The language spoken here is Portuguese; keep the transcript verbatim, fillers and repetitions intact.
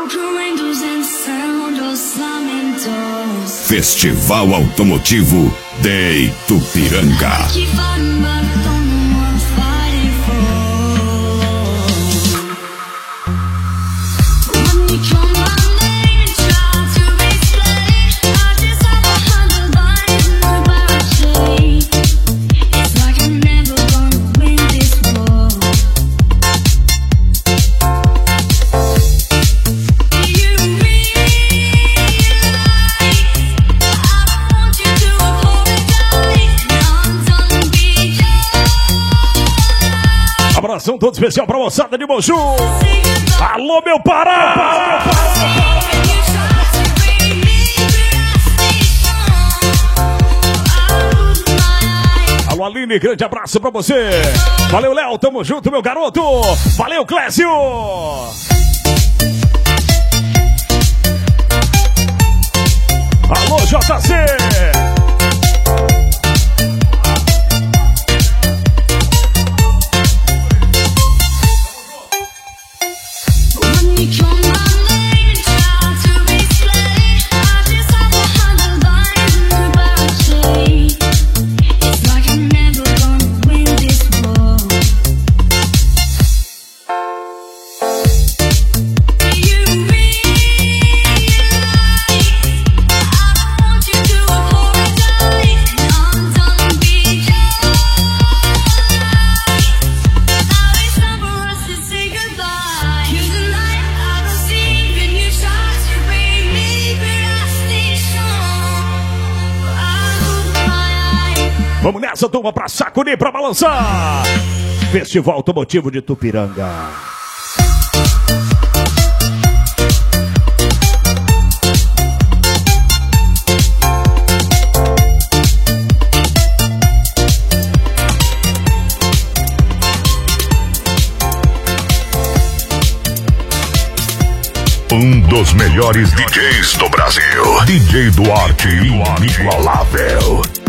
Festival Automotivo de Itupiranga. Abração todo especial pra moçada de Moju. Alô, meu Pará! Alô, Aline, grande abraço pra você. Valeu, Léo, tamo junto, meu garoto. Valeu, Clécio. Alô, J C. Vamos nessa, turma, pra sacudir, pra balançar. Festival Automotivo de Itupiranga. Um dos melhores D Js do Brasil. D J Duarte, inigualável.